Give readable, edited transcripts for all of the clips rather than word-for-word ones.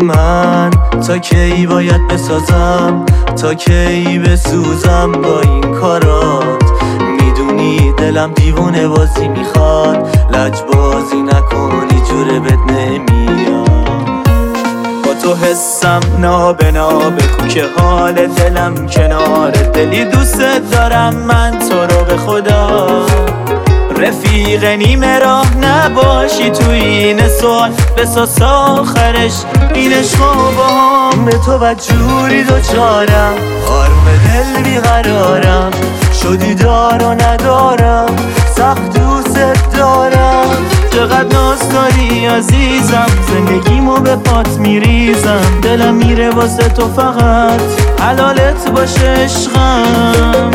من تا کی باید بسازم، تا کی بسوزم با این کارات؟ میدونی دلم دیوونه بازی میخواد، لج بازی نکنی جوره بد نمیاد. با تو حسم نابه کو که حال دلم کنار دلی دوست دارم من تو رو به خدا. رفیق نیمه راه نباشی تو این سوال، بساس آخرش این عشقا با هم. به تو بدجوری دوچارم، آروم دل بیقرارم، شدی دار و ندارم، سخت دوست دارم. چقدر ناز داری عزیزم، زندگیمو به پات میریزم. دلم میره واسه تو فقط حلالت باشه عشقم.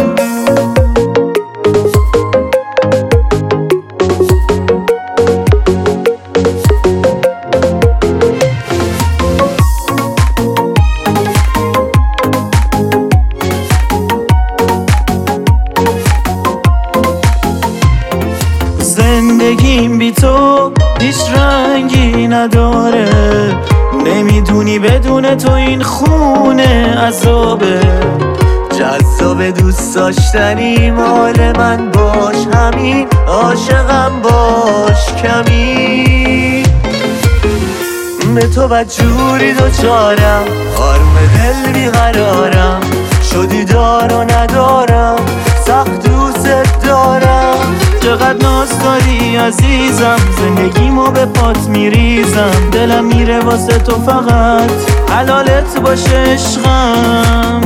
زندگیم بی تو هیچ رنگی نداره، نمیدونی بدون تو این خونه عذابه. جذاب دوست داشتنی مال من باش، همین عاشقم باش کمی. به تو بدجوری دوچارم، آروم دل بیقرارم، شدی دار و ندارم، سخت دوست دارم. چقدر ناز داری عزیزم، زندگیمو به پات میریزم. دلم میره واسه تو فقط حلالت باشه عشقم.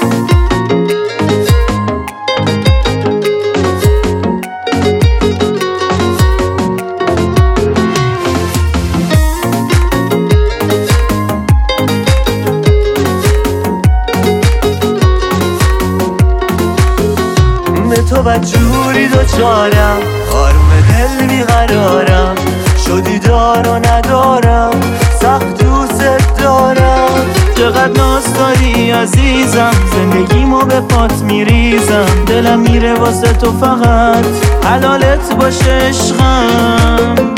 به تو بدجوری دوچارم، آروم دل بیقرارم، شدی دار و ندارم، سخت دوست دارم. چقدر ناز داری عزیزم، زندگیمو به پات میریزم. دلم میره واسه تو فقط حلالت باشه عشقم.